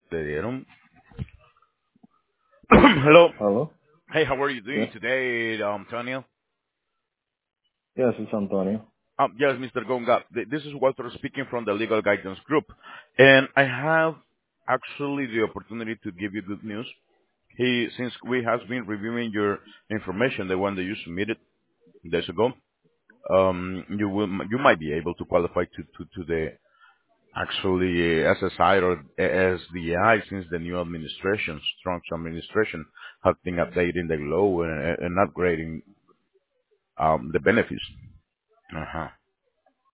Le dieron. Hello. Hello? Hey, how are you doing Yes. today, Antonio? Yes, it's Antonio. Yes, Mr. Gonga. This is Walter speaking from the Legal Guidance Group, and I have actually the opportunity to give you good news. Since we has been reviewing your information, the one that you submitted days ago, you might be able to qualify to the actually SSI or SDI since the new administration, Trump's administration, have been updating the law and upgrading the benefits. Uh-huh.